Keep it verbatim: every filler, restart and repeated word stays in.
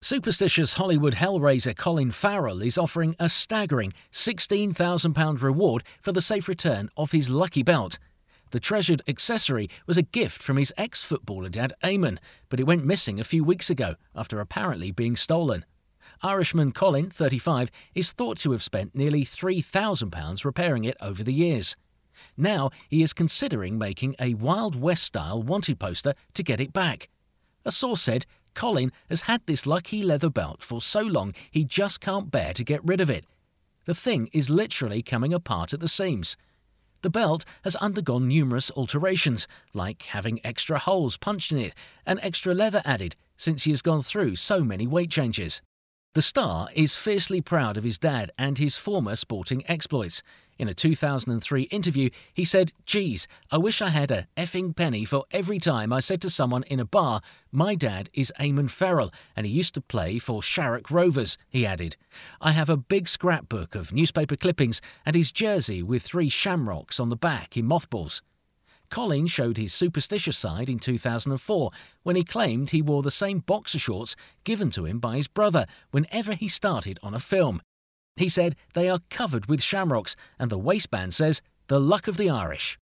Superstitious Hollywood hellraiser Colin Farrell is offering a staggering sixteen thousand pounds reward for the safe return of his lucky belt. The treasured accessory was a gift from his ex-footballer dad Eamon, but it went missing a few weeks ago after apparently being stolen. Irishman Colin, thirty-five, is thought to have spent nearly three thousand pounds repairing it over the years. Now he is considering making a Wild West-style wanted poster to get it back. A source said Colin has had this lucky leather belt for so long he just can't bear to get rid of it. The thing is literally coming apart at the seams. The belt has undergone numerous alterations, like having extra holes punched in it and extra leather added since he has gone through so many weight changes. The star is fiercely proud of his dad and his former sporting exploits. In a two thousand three interview, he said, "Geez, I wish I had a effing penny for every time I said to someone in a bar, 'My dad is Eamon Farrell and he used to play for Sharrock Rovers,'" he added. "I have a big scrapbook of newspaper clippings and his jersey with three shamrocks on the back in mothballs." Colin showed his superstitious side in two thousand four when he claimed he wore the same boxer shorts given to him by his brother whenever he started on a film. He said they are covered with shamrocks and the waistband says, "The luck of the Irish."